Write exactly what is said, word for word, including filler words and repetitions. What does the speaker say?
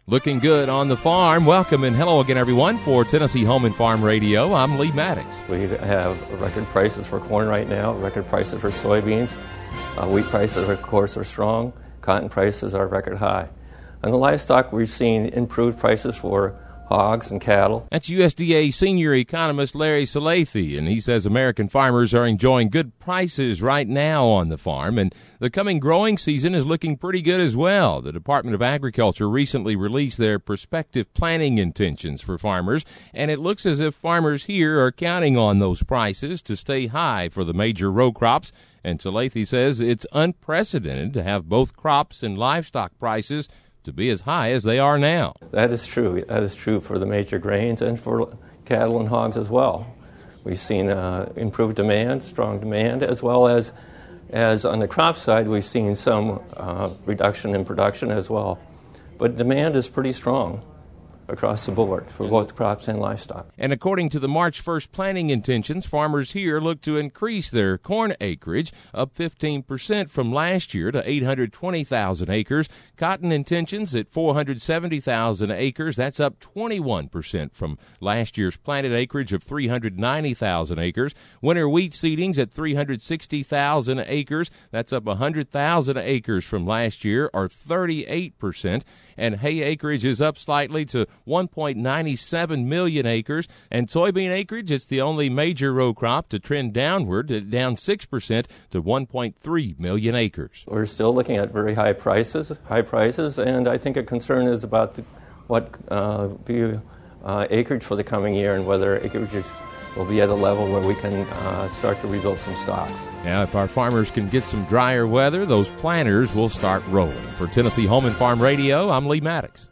Looking good on the farm. Welcome and hello again, everyone, for Tennessee Home and Farm Radio. I'm Lee Maddox. We have record prices for corn right now, record prices for soybeans. Uh, wheat prices, of course, are strong. Cotton prices are record high. On the livestock, we've seen improved prices for hogs and cattle. That's U S D A senior economist Larry Salathe, and he says American farmers are enjoying good prices right now on the farm, and the coming growing season is looking pretty good as well. The Department of Agriculture recently released their prospective planting intentions for farmers, and it looks as if farmers here are counting on those prices to stay high for the major row crops, and Salathe says it's unprecedented to have both crops and livestock prices to be as high as they are now. That is true. That is true for the major grains and for cattle and hogs as well. We've seen uh, improved demand, strong demand, as well as, as on the crop side, we've seen some uh, reduction in production as well. But demand is pretty strong across the board for both crops and livestock. And according to the March first planting intentions, farmers here look to increase their corn acreage up fifteen percent from last year to eight hundred twenty thousand acres. Cotton intentions at four hundred seventy thousand acres. That's up twenty-one percent from last year's planted acreage of three hundred ninety thousand acres. Winter wheat seedings at three hundred sixty thousand acres. That's up one hundred thousand acres from last year, or thirty-eight percent. And hay acreage is up slightly to one point nine seven million acres. And soybean acreage, it's the only major row crop to trend downward, down six percent to one point three million acres. We're still looking at very high prices, high prices, and I think a concern is about the, what uh, be uh, acreage for the coming year and whether acreage is, will be at a level where we can uh, start to rebuild some stocks. Now, if our farmers can get some drier weather, those planters will start rolling. For Tennessee Home and Farm Radio, I'm Lee Maddox.